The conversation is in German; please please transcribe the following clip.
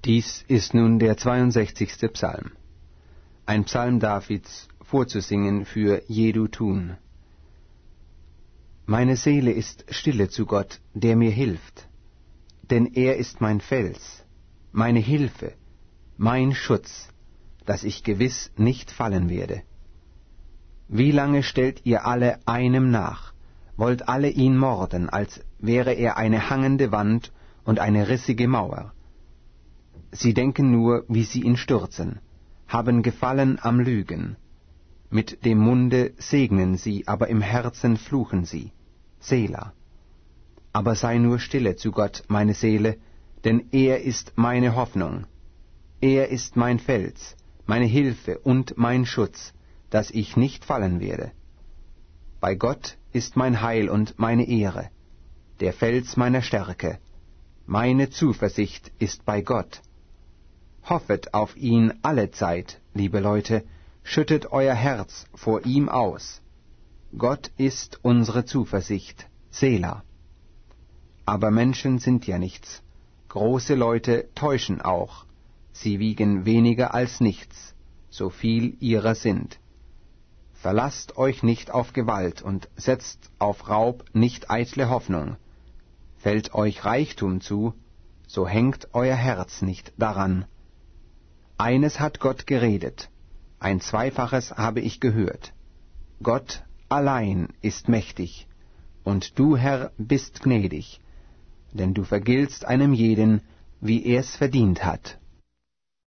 Dies ist nun der 62. Psalm, ein Psalm Davids, vorzusingen für Jedutun. Meine Seele ist stille zu Gott, der mir hilft, denn er ist mein Fels, meine Hilfe, mein Schutz, dass ich gewiss nicht fallen werde. Wie lange stellt ihr alle einem nach, wollt alle ihn morden, als wäre er eine hangende Wand und eine rissige Mauer. Sie denken nur, wie sie ihn stürzen, haben Gefallen am Lügen. Mit dem Munde segnen sie, aber im Herzen fluchen sie. Selah. Aber sei nur stille zu Gott, meine Seele, denn er ist meine Hoffnung. Er ist mein Fels, meine Hilfe und mein Schutz, dass ich nicht fallen werde. Bei Gott ist mein Heil und meine Ehre, der Fels meiner Stärke. Meine Zuversicht ist bei Gott. Hoffet auf ihn alle Zeit, liebe Leute, schüttet euer Herz vor ihm aus. Gott ist unsere Zuversicht, Selah. Aber Menschen sind ja nichts, große Leute täuschen auch, sie wiegen weniger als nichts, so viel ihrer sind. Verlasst euch nicht auf Gewalt und setzt auf Raub nicht eitle Hoffnung. Fällt euch Reichtum zu, so hängt euer Herz nicht daran. Eines hat Gott geredet, ein Zweifaches habe ich gehört. Gott allein ist mächtig, und du, Herr, bist gnädig, denn du vergiltst einem jeden, wie er's verdient hat.